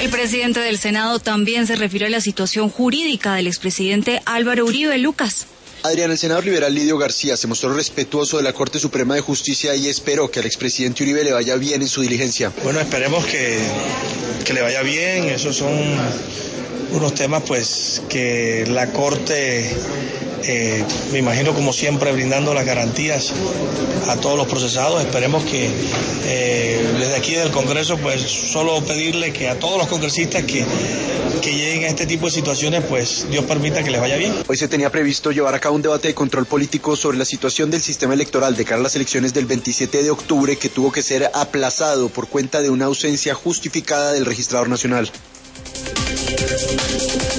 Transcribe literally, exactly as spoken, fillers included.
El presidente del Senado también se refirió a la situación jurídica del expresidente Álvaro Uribe. Lucas. Adrián, el senador liberal Lidio García se mostró respetuoso de la Corte Suprema de Justicia y esperó que al expresidente Uribe le vaya bien en su diligencia. Bueno, esperemos que, que le vaya bien. Esos son unos temas pues que la Corte, eh, me imagino como siempre, brindando las garantías a todos los procesados. Esperemos que eh, desde aquí del Congreso pues solo pedirle que a todos los congresistas que, que lleguen a este tipo de situaciones pues Dios permita que les vaya bien. Hoy se tenía previsto llevar a cabo un debate de control político sobre la situación del sistema electoral de cara a las elecciones del veintisiete de octubre, que tuvo que ser aplazado por cuenta de una ausencia justificada del registrador nacional.